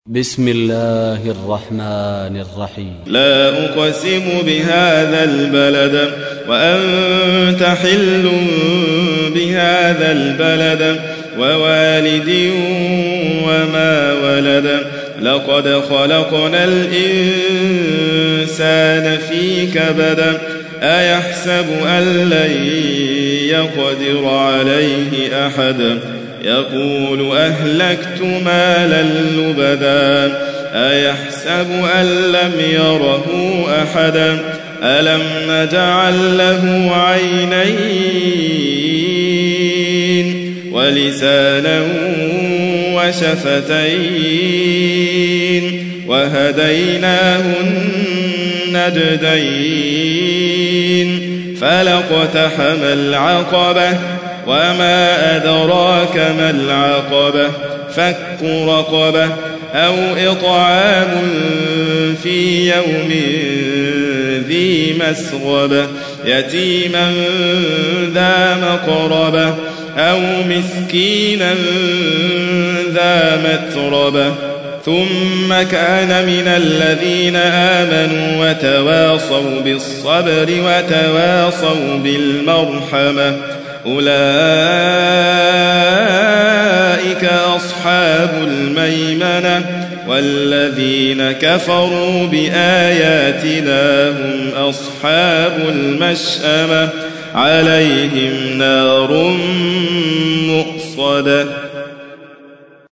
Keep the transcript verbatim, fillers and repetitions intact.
بسم الله الرحمن الرحيم. لا أقسم بهذا البلد وأنت حل بهذا البلد ووالد وما ولد لقد خلقنا الإنسان في كبد أيحسب أن لن يقدر عليه أحد يقول أهلكت مالا لبدا أيحسب أن لم يره أحدا ألم نجعل له عينين ولسانا وشفتين وهديناه النجدين فلاقتحم العقبة وما أدراك ما العقبة فك رقبة أو إطعام في يوم ذي مسغبة يتيما ذا مقربة أو مسكينا ذا متربة ثم كان من الذين آمنوا وتواصوا بالصبر وتواصوا بالمرحمة أولئك أصحاب الميمنة والذين كفروا بآياتنا هم أصحاب المشأمة عليهم نار مؤصدة.